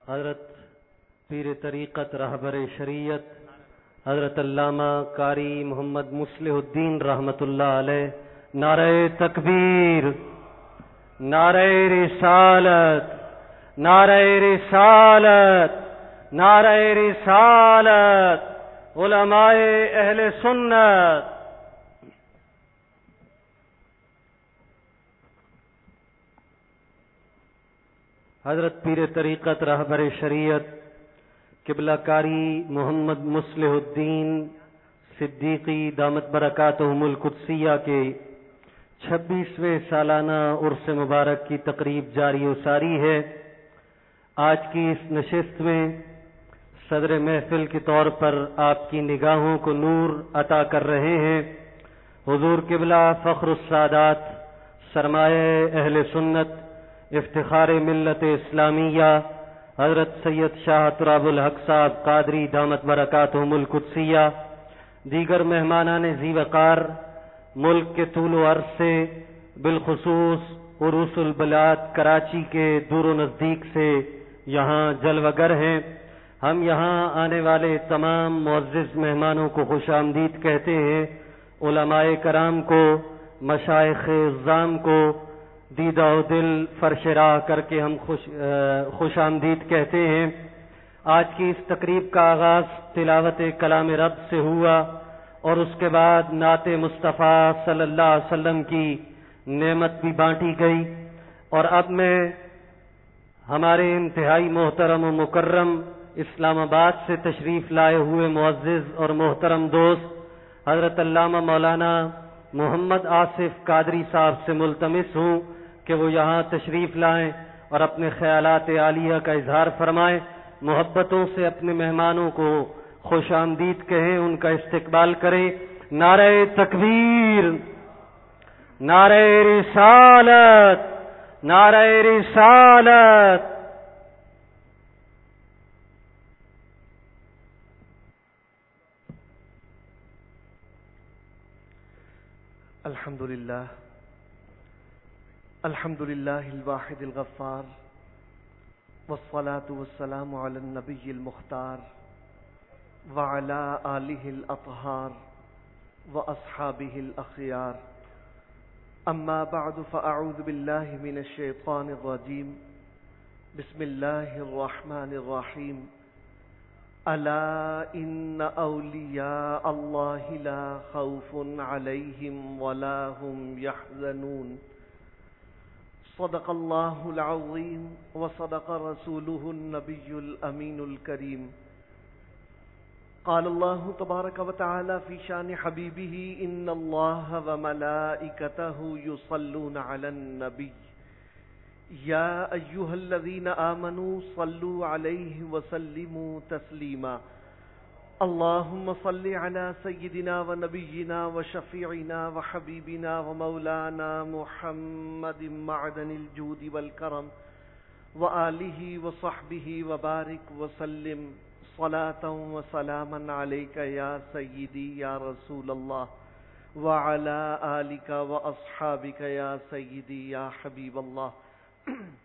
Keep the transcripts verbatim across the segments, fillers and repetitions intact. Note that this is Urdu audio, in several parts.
حضرت پیر طریقت رہبر شریعت حضرت علامہ قاری محمد مصلح الدین رحمۃ اللہ علیہ نعرہ تکبیر، نعرہ رسالت، نعرہ رسالت، نعرہ رسالت، علماء اہل سنت۔ حضرت پیر طریقت رہبر شریعت قبلہ کاری محمد مصلح الدین صدیقی دامت برکاتہم القدسیہ کے چھبیسویں سالانہ عرس مبارک کی تقریب جاری و ساری ہے۔ آج کی اس نشست میں صدر محفل کے طور پر آپ کی نگاہوں کو نور عطا کر رہے ہیں حضور قبلہ فخر السادات، سرمایہ اہل سنت، افتخار ملت اسلامیہ حضرت سید شاہ تراب الحق صاحب قادری دامت برکاتہم القدسیہ، دیگر مہمانان ذی وقار، ملک کے طول و عرض سے بالخصوص عروس البلاد کراچی کے دور و نزدیک سے یہاں جلوہ گر ہیں۔ ہم یہاں آنے والے تمام معزز مہمانوں کو خوش آمدید کہتے ہیں، علماء کرام کو، مشائخ اعظام کو دیدہ و دل فرش راہ کر کے ہم خوش خوش آمدید کہتے ہیں۔ آج کی اس تقریب کا آغاز تلاوت کلام رب سے ہوا اور اس کے بعد نعت مصطفیٰ صلی اللہ علیہ وسلم کی نعمت بھی بانٹی گئی، اور اب میں ہمارے انتہائی محترم و مکرم اسلام آباد سے تشریف لائے ہوئے معزز اور محترم دوست حضرت علامہ مولانا محمد آصف قادری صاحب سے ملتمس ہوں کہ وہ یہاں تشریف لائیں اور اپنے خیالات عالیہ کا اظہار فرمائیں، محبتوں سے اپنے مہمانوں کو خوش آمدید کہیں، ان کا استقبال کریں۔ نعرہ تکبیر، نعرہ رسالت، نعرہ رسالت۔ الحمد للہ الحمد للہ الواحد الغفار، والصلاة والسلام علی النبی المختار وعلی آلہ الاطہار واصحابہ الاخیار، اما بعد فاعوذ باللہ من الشیطان الرجیم، بسم اللہ الرحمن الرحیم۔ الا ان اولیاء اللہ لا خوف علیہم ولا هم یحزنون، صدق اللہ العظیم وصدق رسولہ النبی الامین الکریم۔ قال اللہ تبارک وتعالی فی شان حبیبہ ان اللہ وملائکتہ یصلون علی النبی یا ایہا الذین آمنوا صلوا علیہ وسلموا تسلیما۔ اللہم صل علی سیدنا و نبینا و شفیعنا و حبیبنا و مولانا محمد معدن الجود والکرم و آلہ و صحبہ و بارک وسلم صلاة و سلاما علیک یا سیدی یا رسول اللہ و علی آلک و اصحابک یا سیدی یا حبیب اللہ۔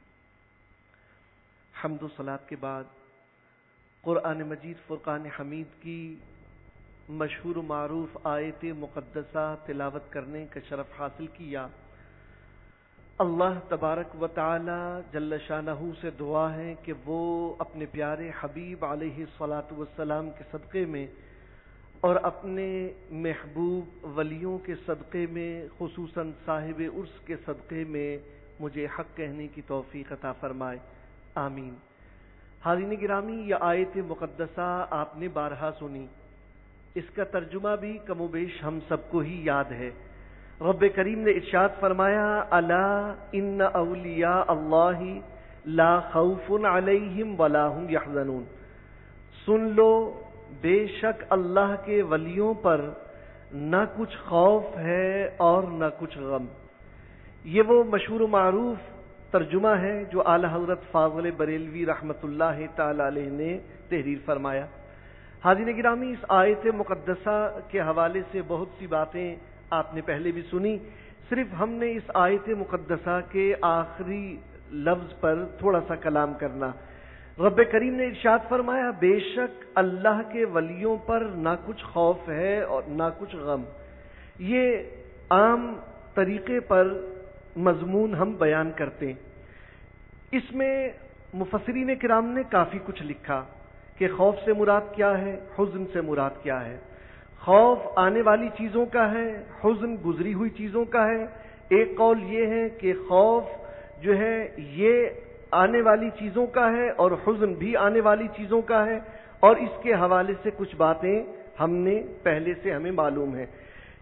حمد و صلاۃ کے بعد قرآن مجید فرقان حمید کی مشہور و معروف آیت مقدسہ تلاوت کرنے کا شرف حاصل کیا۔ اللہ تبارک و تعالی جل شانہ سے دعا ہے کہ وہ اپنے پیارے حبیب علیہ الصلاۃ والسلام کے صدقے میں اور اپنے محبوب ولیوں کے صدقے میں، خصوصاً صاحب عرس کے صدقے میں مجھے حق کہنے کی توفیق عطا فرمائے، آمین۔ حاضرین گرامی، یہ آیت مقدسہ آپ نے بارہا سنی، اس کا ترجمہ بھی کم و بیش ہم سب کو ہی یاد ہے۔ رب کریم نے ارشاد فرمایا، الا ان اولیاء اللہ لا خوف علیہم ولا هم یحزنون، سن لو بے شک اللہ کے ولیوں پر نہ کچھ خوف ہے اور نہ کچھ غم۔ یہ وہ مشہور و معروف ترجمہ ہے جو اعلی حضرت فاضل بریلوی رحمۃ اللہ تعالی علیہ نے تحریر فرمایا۔ حاضرین گرامی، اس آیت مقدسہ کے حوالے سے بہت سی باتیں آپ نے پہلے بھی سنی، صرف ہم نے اس آیت مقدسہ کے آخری لفظ پر تھوڑا سا کلام کرنا۔ رب کریم نے ارشاد فرمایا بے شک اللہ کے ولیوں پر نہ کچھ خوف ہے اور نہ کچھ غم. یہ عام طریقے پر مضمون ہم بیان کرتے ہیں. اس میں مفسرین کرام نے کافی کچھ لکھا کہ خوف سے مراد کیا ہے, حزن سے مراد کیا ہے. خوف آنے والی چیزوں کا ہے, حزن گزری ہوئی چیزوں کا ہے. ایک قول یہ ہے کہ خوف جو ہے یہ آنے والی چیزوں کا ہے اور حزن بھی آنے والی چیزوں کا ہے, اور اس کے حوالے سے کچھ باتیں ہم نے پہلے سے ہمیں معلوم ہیں.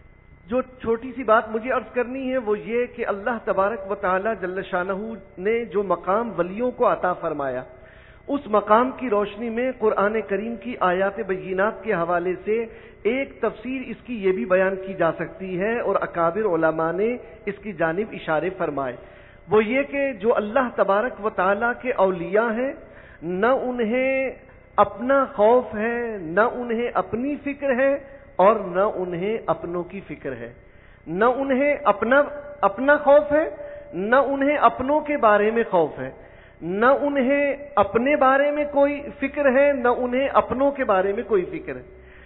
جو چھوٹی سی بات مجھے عرض کرنی ہے وہ یہ کہ اللہ تبارک و تعالی جل شانہ نے جو مقام ولیوں کو عطا فرمایا, اس مقام کی روشنی میں قرآن کریم کی آیات بینات کے حوالے سے ایک تفسیر اس کی یہ بھی بیان کی جا سکتی ہے, اور اکابر علماء نے اس کی جانب اشارے فرمائے. وہ یہ کہ جو اللہ تبارک و تعالی کے اولیاء ہیں, نہ انہیں اپنا خوف ہے, نہ انہیں اپنی فکر ہے, اور نہ انہیں اپنوں کی فکر ہے. نہ انہیں اپنا اپنا خوف ہے, نہ انہیں اپنوں کے بارے میں خوف ہے, نہ انہیں اپنے بارے میں کوئی فکر ہے, نہ انہیں اپنوں کے بارے میں کوئی فکر ہے.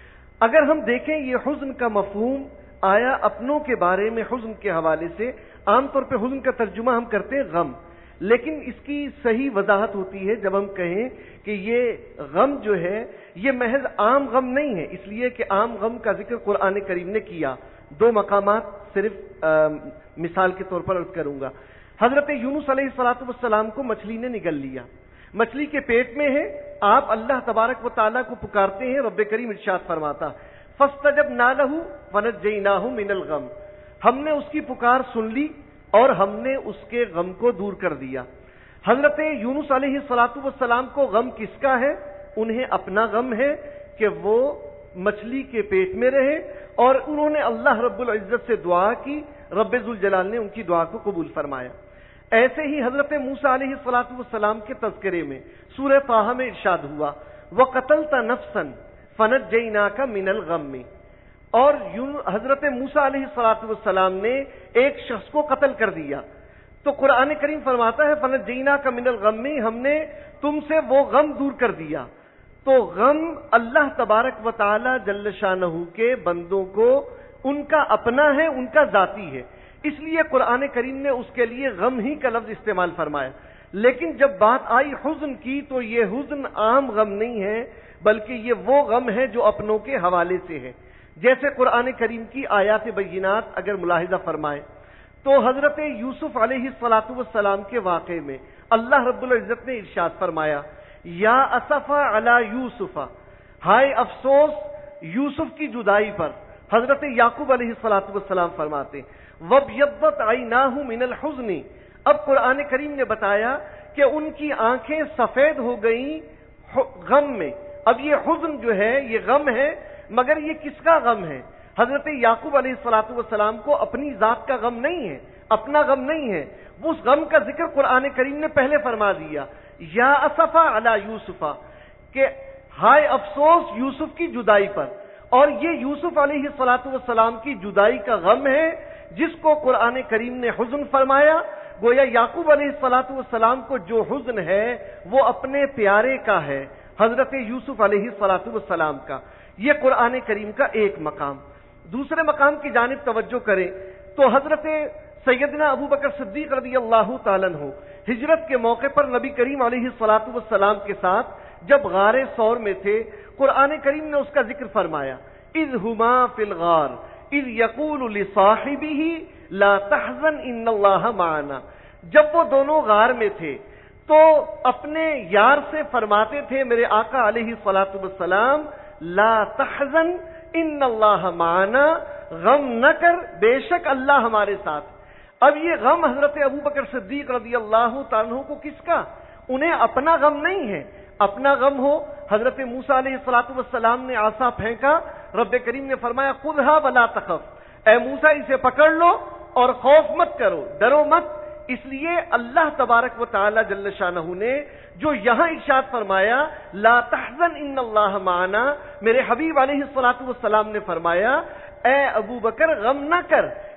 اگر ہم دیکھیں یہ حزن کا مفہوم آیا اپنوں کے بارے میں حزن کے حوالے سے, عام طور پہ حزن کا ترجمہ ہم کرتے ہیں غم, لیکن اس کی صحیح وضاحت ہوتی ہے جب ہم کہیں کہ یہ غم جو ہے یہ محض عام غم نہیں ہے, اس لیے کہ عام غم کا ذکر قرآن کریم نے کیا. دو مقامات صرف مثال کے طور پر عرض کروں گا. حضرت یونس علیہ الصلوۃ والسلام کو مچھلی نے نگل لیا, مچھلی کے پیٹ میں ہے, آپ اللہ تبارک و تعالیٰ کو پکارتے ہیں. رب کریم ارشاد فرماتا فاستجبنا له فنجیناہ من الغم, ہم نے اس کی پکار سن لی اور ہم نے اس کے غم کو دور کر دیا. حضرت یونس علیہ الصلوۃ والسلام کو غم کس کا ہے؟ انہیں اپنا غم ہے کہ وہ مچھلی کے پیٹ میں رہے, اور انہوں نے اللہ رب العزت سے دعا کی, رب ذوالجلال نے ان کی دعا کو قبول فرمایا. ایسے ہی حضرت موسیٰ علیہ الصلوۃ والسلام کے تذکرے میں سورہ طٰہٰ میں ارشاد ہوا وَقَتَلْتَ نَفْسًا فَنَجَّيْنَاكَ مِنَ الْغَمِّ, اور حضرت موسیٰ علیہ الصلوۃ والسلام نے ایک شخص کو قتل کر دیا. تو قرآن کریم فرماتا ہے فَنَجَّيْنَاكَ مِنَ الْغَمِّ, ہم نے تم سے وہ غم دور کر دیا. تو غم اللہ تبارک و تعالی جل شانہ کے بندوں کو ان کا اپنا ہے, ان کا ذاتی ہے, اس لیے قرآن کریم نے اس کے لیے غم ہی کا لفظ استعمال فرمایا. لیکن جب بات آئی حزن کی تو یہ حزن عام غم نہیں ہے, بلکہ یہ وہ غم ہے جو اپنوں کے حوالے سے ہے. جیسے قرآن کریم کی آیات بینات اگر ملاحظہ فرمائے تو حضرت یوسف علیہ الصلوۃ والسلام کے واقعے میں اللہ رب العزت نے ارشاد فرمایا یا اسفا علی یوسف, ہائے افسوس یوسف کی جدائی پر. حضرت یعقوب علیہ الصلوۃ والسلام فرماتے وَابْيَضَّتْ عَيْنَاهُ مِنَ الْحُزْنِ, اب قرآن کریم نے بتایا کہ ان کی آنکھیں سفید ہو گئیں غم میں. اب یہ حزن جو ہے یہ غم ہے, مگر یہ کس کا غم ہے؟ حضرت یعقوب علیہ الصلوۃ والسلام کو اپنی ذات کا غم نہیں ہے, اپنا غم نہیں ہے. اس غم کا ذکر قرآن کریم نے پہلے فرما دیا یا اسفا علی یوسف, کہ ہائے افسوس یوسف کی جدائی پر. اور یہ یوسف علیہ الصلوۃ والسلام کی جدائی کا غم ہے جس کو قرآن کریم نے حزن فرمایا. گویا یعقوب علیہ الصلوۃ والسلام کو جو حزن ہے وہ اپنے پیارے کا ہے, حضرت یوسف علیہ الصلوۃ والسلام کا. یہ قرآن کریم کا ایک مقام. دوسرے مقام کی جانب توجہ کریں تو حضرت سیدنا ابو بکر صدیق رضی اللہ تعالیٰ عنہ ہجرت کے موقع پر نبی کریم علیہ الصلوۃ والسلام کے ساتھ جب غار ثور میں تھے, قرآن کریم نے اس کا ذکر فرمایا اذ ہما فی الغار اذ یقول لصاحبہ لا تحزن ان اللہ معنا. جب وہ دونوں غار میں تھے تو اپنے یار سے فرماتے تھے میرے آقا علیہ الصلوۃ والسلام لا تحزن ان اللہ معنا, غم نہ کر بے شک اللہ ہمارے ساتھ. اب یہ غم حضرت ابو بکر صدیق رضی اللہ تعالیٰ عنہ کو کس کا؟ انہیں اپنا غم نہیں ہے. اپنا غم ہو, حضرت موسیٰ علیہ الصلوۃ والسلام نے عصا پھینکا, رب کریم نے فرمایا خذھا ولا تخف, اے موسیٰ اسے پکڑ لو اور خوف مت کرو, ڈرو مت. اس لیے اللہ تبارک و تعالی جل شانہ نے جو یہاں ارشاد فرمایا لا تحزن ان اللہ معنا, میرے حبیب علیہ الصلوۃ والسلام نے فرمایا اے ابو بکر غم نہ کر,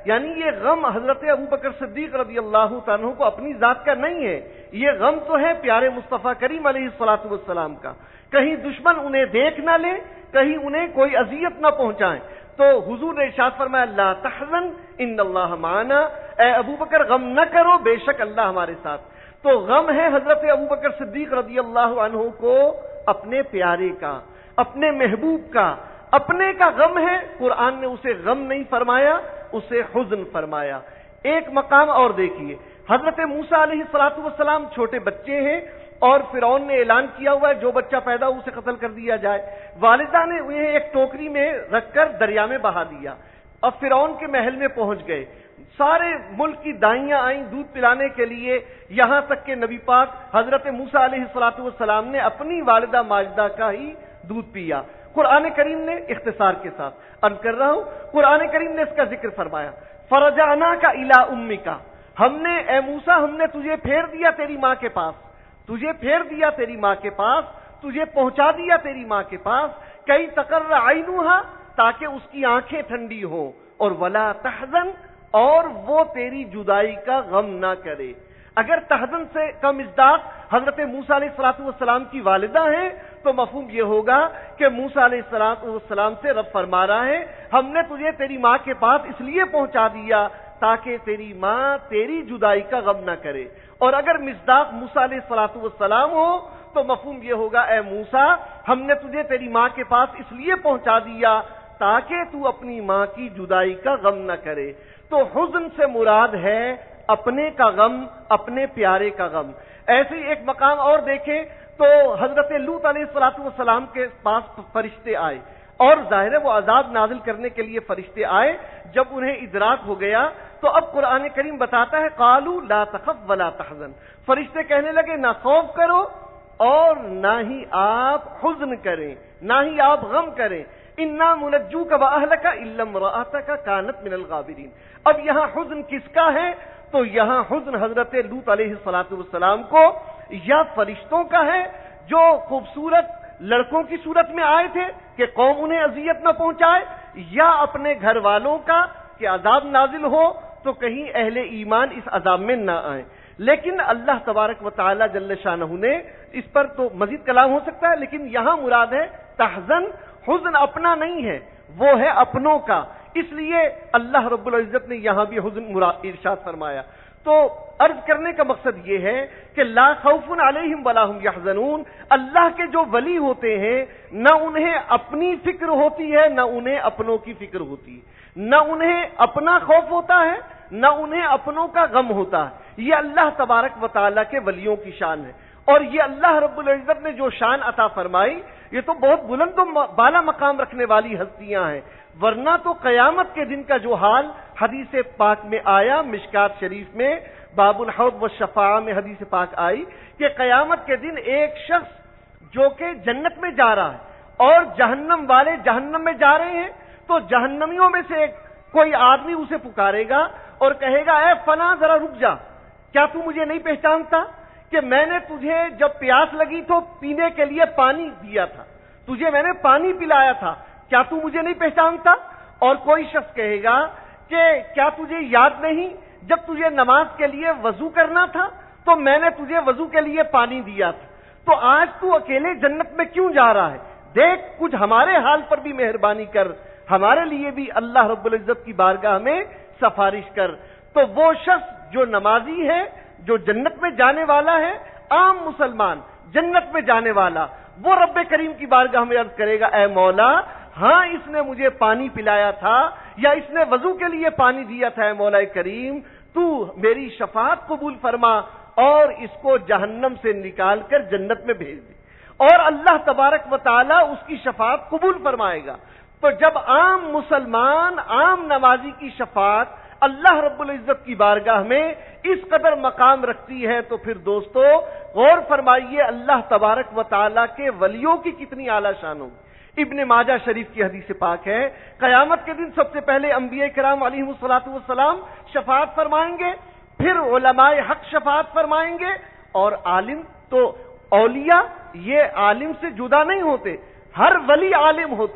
یعنی یہ غم حضرت ابوبکر صدیق رضی اللہ تعالیٰ عنہ کو اپنی ذات کا نہیں ہے، یہ غم تو ہے پیارے مصطفیٰ کریم علیہ الصلوۃ والسلام کا، کہیں دشمن انہیں دیکھ نہ لے، کہیں انہیں کوئی اذیت نہ پہنچائیں۔ تو حضور نے ارشاد فرمایا لا تحزن ان اللہ معنا، اے ابوبکر غم نہ کرو، بے شک اللہ ہمارے ساتھ۔ تو غم ہے حضرت ابوبکر صدیق رضی اللہ عنہ کو اپنے پیارے کا، اپنے محبوب کا، اپنے کا غم ہے۔ قرآن نے اسے غم نہیں فرمایا، اسے حزن فرمایا۔ ایک مقام اور دیکھیے، حضرت موسیٰ علیہ الصلوۃ والسلام چھوٹے بچے ہیں اور فرعون نے اعلان کیا ہوا ہے جو بچہ پیدا ہو اسے قتل کر دیا جائے۔ والدہ نے انہیں ایک ٹوکری میں رکھ کر دریا میں بہا دیا۔ اب فرعون کے محل میں پہنچ گئے، سارے ملک کی دائیاں آئیں دودھ پلانے کے لیے، یہاں تک کہ نبی پاک حضرت موسیٰ علیہ الصلوۃ والسلام نے اپنی والدہ ماجدہ کا ہی دودھ پیا۔ قرآن کریم نے اختصار کے ساتھ عرض کر رہا ہوں، قرآن کریم نے اس کا ذکر فرمایا فرجعناک الی امک، ہم نے اے موسیٰ ہم نے تجھے پھیر دیا تیری ماں کے پاس، تجھے پھیر دیا تیری ماں کے پاس، تجھے پہنچا دیا تیری ماں کے پاس، کئی تقر عینھا تاکہ اس کی آنکھیں ٹھنڈی ہوں، اور ولا تحزن اور وہ تیری جدائی کا غم نہ کرے۔ اگر تحزن سے کم مصداق حضرت موسیٰ علیہ الصلوۃ والسلام کی والدہ ہیں تو مفہوم یہ ہوگا کہ موسیٰ علیہ الصلوۃ والسلام سے رب فرما رہا ہے ہم نے تجھے تیری ماں کے پاس اس لیے پہنچا دیا تاکہ تیری ماں تیری جدائی کا غم نہ کرے۔ اور اگر مصداق موسیٰ علیہ الصلوۃ والسلام ہو تو مفہوم یہ ہوگا اے موسیٰ ہم نے تجھے تیری ماں کے پاس اس لیے پہنچا دیا تاکہ تو اپنی ماں کی جدائی کا غم نہ کرے۔ تو حزن سے مراد ہے اپنے کا غم، اپنے پیارے کا غم۔ ایسے ہی ایک مقام اور دیکھیں تو حضرت لوط علیہ الصلوۃ والسلام کے پاس فرشتے آئے، اور ظاہر ہے وہ عذاب نازل کرنے کے لیے فرشتے آئے۔ جب انہیں ادراک ہو گیا تو اب قرآن کریم بتاتا ہے قالوا لا تخف ولا تحزن، فرشتے کہنے لگے نہ خوف کرو اور نہ ہی آپ حزن کریں، نہ ہی آپ غم کریں، انا منجوک واہلک الا امرأتک کانت من الغابرین۔ اب یہاں حزن کس کا ہے؟ تو یہاں حزن حضرت لوط علیہ الصلوۃ والسلام کو یا فرشتوں کا ہے جو خوبصورت لڑکوں کی صورت میں آئے تھے کہ قوم انہیں اذیت نہ پہنچائے، یا اپنے گھر والوں کا کہ عذاب نازل ہو تو کہیں اہل ایمان اس عذاب میں نہ آئیں۔ لیکن اللہ تبارک و تعالی جل شانہ نے اس پر تو مزید کلام ہو سکتا ہے، لیکن یہاں مراد ہے تحزن، حزن اپنا نہیں ہے، وہ ہے اپنوں کا، اس لیے اللہ رب العزت نے یہاں بھی حزن مراد ارشاد فرمایا۔ تو عرض کرنے کا مقصد یہ ہے کہ لا خوف علیہم ولا هم یحزنون، اللہ کے جو ولی ہوتے ہیں نہ انہیں اپنی فکر ہوتی ہے نہ انہیں اپنوں کی فکر ہوتی ہے، نہ انہیں اپنا خوف ہوتا ہے نہ انہیں اپنوں کا غم ہوتا ہے۔ یہ اللہ تبارک و تعالیٰ کے ولیوں کی شان ہے، اور یہ اللہ رب العزت نے جو شان عطا فرمائی یہ تو بہت بلند و بالا مقام رکھنے والی ہستیاں ہیں، ورنہ تو قیامت کے دن کا جو حال حدیث پاک میں آیا، مشکات شریف میں باب الحوض والشفاعہ میں حدیث پاک آئی کہ قیامت کے دن ایک شخص جو کہ جنت میں جا رہا ہے اور جہنم والے جہنم میں جا رہے ہیں، تو جہنمیوں میں سے ایک کوئی آدمی اسے پکارے گا اور کہے گا اے فلاں ذرا رک جا، کیا تو مجھے نہیں پہچانتا کہ میں نے تجھے جب پیاس لگی تو پینے کے لیے پانی دیا تھا، تجھے میں نے پانی پلایا تھا، کیا تو مجھے نہیں پہچانتا؟ اور کوئی شخص کہے گا کہ کیا تجھے یاد نہیں جب تجھے نماز کے لیے وضو کرنا تھا تو میں نے تجھے وضو کے لیے پانی دیا تھا، تو آج تو اکیلے جنت میں کیوں جا رہا ہے؟ دیکھ کچھ ہمارے حال پر بھی مہربانی کر، ہمارے لیے بھی اللہ رب العزت کی بارگاہ میں سفارش کر۔ تو وہ شخص جو نمازی ہے، جو جنت میں جانے والا ہے، عام مسلمان جنت میں جانے والا، وہ رب کریم کی بارگاہ میں عرض کرے گا اے مولا ہاں اس نے مجھے پانی پلایا تھا یا اس نے وضو کے لیے پانی دیا تھا، اے مولا کریم تو میری شفاعت قبول فرما اور اس کو جہنم سے نکال کر جنت میں بھیج دے، اور اللہ تبارک و تعالی اس کی شفاعت قبول فرمائے گا۔ تو جب عام مسلمان عام نمازی کی شفاعت اللہ رب العزت کی بارگاہ میں اس قدر مقام رکھتی ہے تو پھر دوستو غور فرمائیے اللہ تبارک و تعالی کے ولیوں کی کتنی اعلیٰ شان ہوگی۔ ابن ماجہ شریف کی حدیث پاک ہے قیامت کے دن سب سے پہلے انبیاء کرام علیہم الصلوۃ والسلام شفاعت فرمائیں گے، پھر علماء حق شفاعت فرمائیں گے، اور عالم تو اولیاء یہ عالم سے جدا نہیں ہوتے، ہر ولی عالم ہوتا ہے،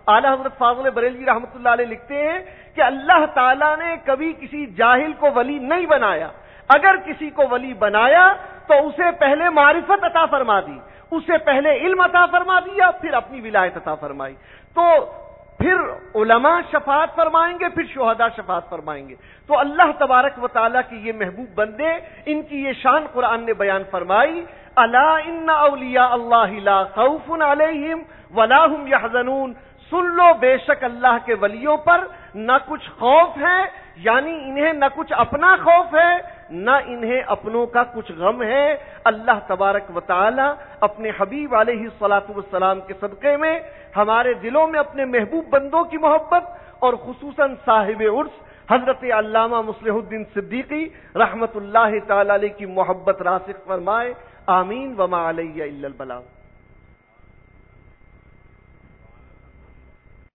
اعلی حضرت فاضل بریلوی رحمۃ اللہ علیہ لکھتے ہیں کہ اللہ تعالیٰ نے کبھی کسی جاہل کو ولی نہیں بنایا، اگر کسی کو ولی بنایا تو اسے پہلے معرفت عطا فرما دی، اسے پہلے علم عطا فرما دیا، پھر اپنی ولایت عطا فرمائی، تو پھر علماء شفاعت فرمائیں گے، پھر شہداء شفاعت فرمائیں گے۔ تو اللہ تبارک و تعالیٰ کی یہ محبوب بندے، ان کی یہ شان قرآن نے بیان فرمائی، الا ان اولیاء اللہ لا خوف علیہم ولا هم یحزنون، سن لو بے شک اللہ کے ولیوں پر نہ کچھ خوف ہے، یعنی انہیں نہ کچھ اپنا خوف ہے نہ انہیں اپنوں کا کچھ غم ہے۔ اللہ تبارک و تعالی اپنے حبیب علیہ الصلاۃ والسلام کے صدقے میں ہمارے دلوں میں اپنے محبوب بندوں کی محبت اور خصوصاً صاحب عرس حضرت علامہ مصلح الدین صدیقی رحمت اللہ تعالی علیہ کی محبت راسخ فرمائے، آمین۔ وما علیہ الا البلاغ۔